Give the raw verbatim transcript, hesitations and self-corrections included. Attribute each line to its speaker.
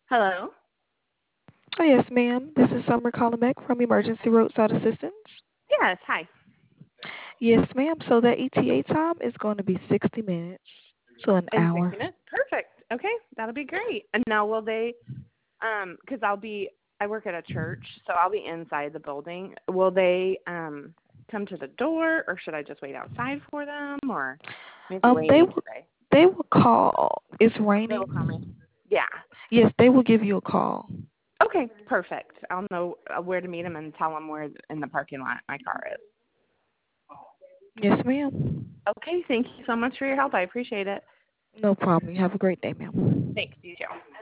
Speaker 1: Hello?
Speaker 2: Oh, yes, ma'am. This is Summer calling back from Emergency Roadside Assistance.
Speaker 1: Yes, hi.
Speaker 2: Yes, ma'am. So that E T A time is going to be sixty minutes, so an
Speaker 1: In
Speaker 2: hour.
Speaker 1: sixty minutes? Perfect. Okay, that'll be great. And now will they, um, because I'll be, I work at a church, so I'll be inside the building. Will they um come to the door, or should I just wait outside for them, or maybe
Speaker 2: Um, they
Speaker 1: waiting
Speaker 2: will
Speaker 1: today?
Speaker 2: they will call. It's
Speaker 1: They will call me.
Speaker 2: raining.
Speaker 1: Yeah.
Speaker 2: Yes, they will give you a call.
Speaker 1: Okay, perfect. I'll know uh, where to meet them and tell them where in the parking lot my car is.
Speaker 2: Yes, ma'am.
Speaker 1: Okay, thank you so much for your help. I appreciate it.
Speaker 2: No problem. You have a great day, ma'am.
Speaker 1: Thanks, you too.